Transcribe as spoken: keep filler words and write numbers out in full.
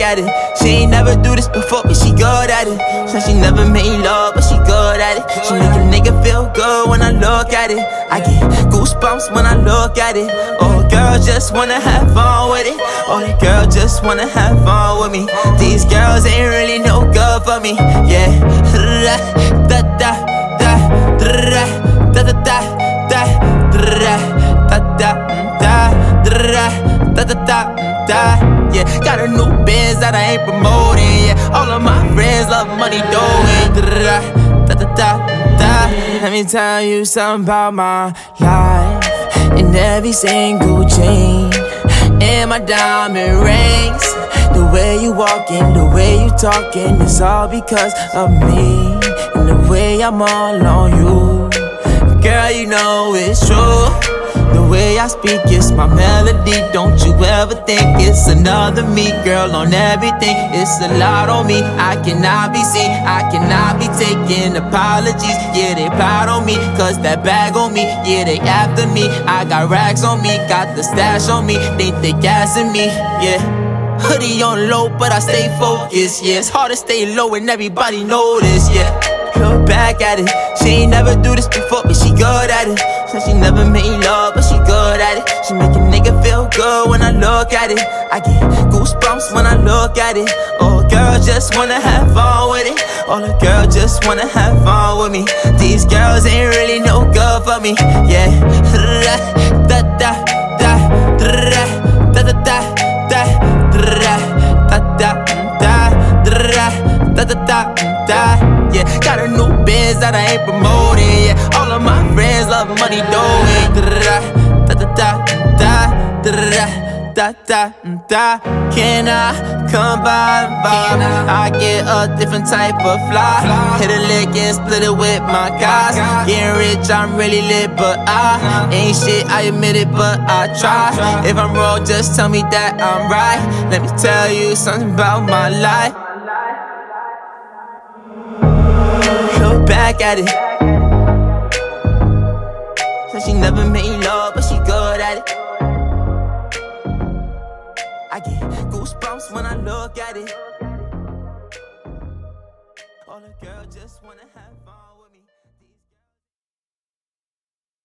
back at it. She ain't never do this before, but she good at it. Said she never made love, but she good at it. She make a nigga feel good when I look at it. I get goosebumps when I look at it. Oh, girl just wanna have fun with it. Oh, the girl just wanna have fun with me. These girls ain't really no good for me. Yeah. Da da da da da da da da da da da da da da da. Yeah, got a new biz that I ain't promoting. Yeah, all of my friends love money doing. Da da da da. Let me tell you something about my life. In every single chain, in my diamond rings, the way you walking, the way you talking, it's all because of me. And the way I'm all on you, girl, you know it's true. The way I speak, it's my melody. Don't you ever think it's another me, girl, on everything. It's a lot on me. I cannot be seen, I cannot be taking apologies. Yeah, they proud on me, cause that bag on me. Yeah, they after me. I got racks on me, got the stash on me. Think they gassing me, yeah. Hoodie on low, but I stay focused, yeah. It's hard to stay low and everybody know this, yeah. Look back at it, she ain't never do this before, but she good at it. Said she never made love, but she good at it. She make a nigga feel good when I look at it. I get goosebumps when I look at it. Oh, girl just wanna have fun with it. Oh, the girl just wanna have fun with me. These girls ain't really no good for me. Yeah. Da da da da da da da da da da da da da da da. Yeah, got a new biz that I ain't promoting. Yeah, all of my friends love money doing. Da da da da da da da da. Can I come by and vibe? I get a different type of fly. Hit a lick and split it with my guys. Getting rich, I'm really lit, but I ain't shit, I admit it, but I try. If I'm wrong, just tell me that I'm right. Let me tell you something about my life. Look back at it. Said she never made love, but she good at it. I get goosebumps when I look at it. All the girls just wanna have